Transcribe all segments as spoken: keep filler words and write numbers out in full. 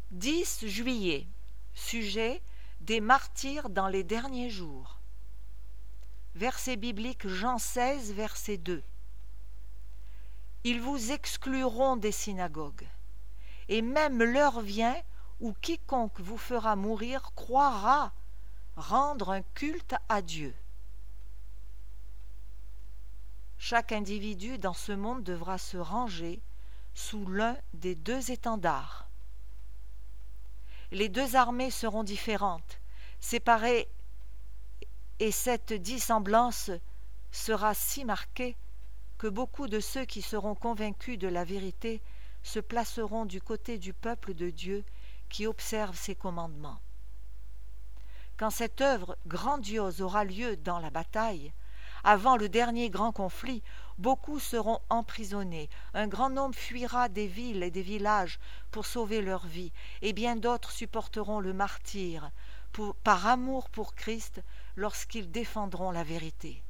dix juillet. Sujet: des martyrs dans les derniers jours. Verset biblique Jean seize, verset deux. Ils vous excluront des synagogues, et même l'heure vient où quiconque vous fera mourir croira rendre un culte à Dieu. Chaque individu dans ce monde devra se ranger sous l'un des deux étendards. Les deux armées seront différentes, séparées, et cette dissemblance sera si marquée que beaucoup de ceux qui seront convaincus de la vérité se placeront du côté du peuple de Dieu qui observe ses commandements. Quand cette œuvre grandiose aura lieu dans la bataille, avant le dernier grand conflit, beaucoup seront emprisonnés, un grand nombre fuira des villes et des villages pour sauver leur vie, et bien d'autres supporteront le martyre pour, par amour pour Christ lorsqu'ils défendront la vérité.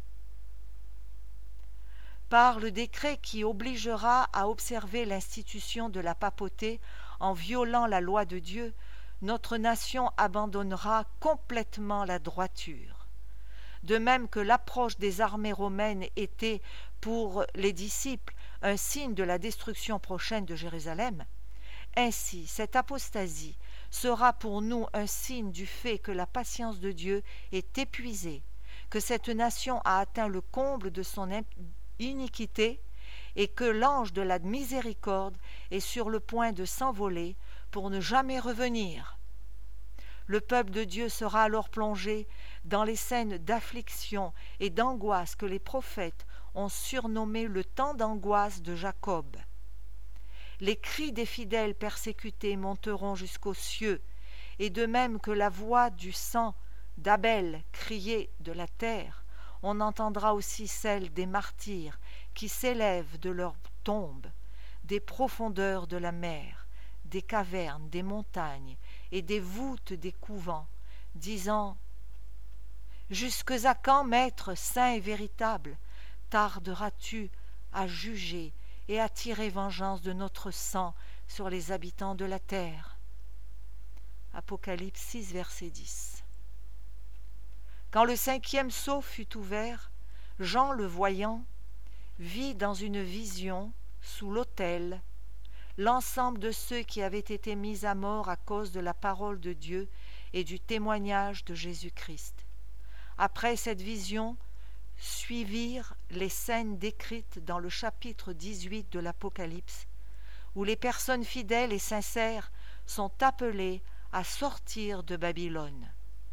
Par le décret qui obligera à observer l'institution de la papauté en violant la loi de Dieu, notre nation abandonnera complètement la droiture. De même que l'approche des armées romaines était pour les disciples un signe de la destruction prochaine de Jérusalem, ainsi cette apostasie sera pour nous un signe du fait que la patience de Dieu est épuisée, que cette nation a atteint le comble de son iniquité et que l'ange de la miséricorde est sur le point de s'envoler pour ne jamais revenir. Le peuple de Dieu sera alors plongé dans les scènes d'affliction et d'angoisse que les prophètes ont surnommé le temps d'angoisse de Jacob. Les cris des fidèles persécutés monteront jusqu'aux cieux, et de même que la voix du sang d'Abel criait de la terre, on entendra aussi celle des martyrs qui s'élèvent de leur tombe, des profondeurs de la mer, des cavernes, des montagnes et des voûtes des couvents, disant « Jusques à quand, Maître saint et véritable, tarderas-tu à juger et à tirer vengeance de notre sang sur les habitants de la terre ?» Apocalypse six, verset dix. Quand le cinquième sceau fut ouvert, Jean le voyant vit dans une vision sous l'autel l'ensemble de ceux qui avaient été mis à mort à cause de la parole de Dieu et du témoignage de Jésus-Christ. Après cette vision, suivirent les scènes décrites dans le chapitre dix-huit de l'Apocalypse, où les personnes fidèles et sincères sont appelées à sortir de Babylone.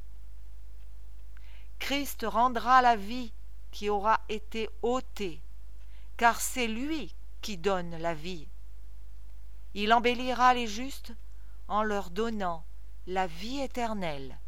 Christ rendra la vie qui aura été ôtée, car c'est lui qui donne la vie. Il embellira les justes en leur donnant la vie éternelle.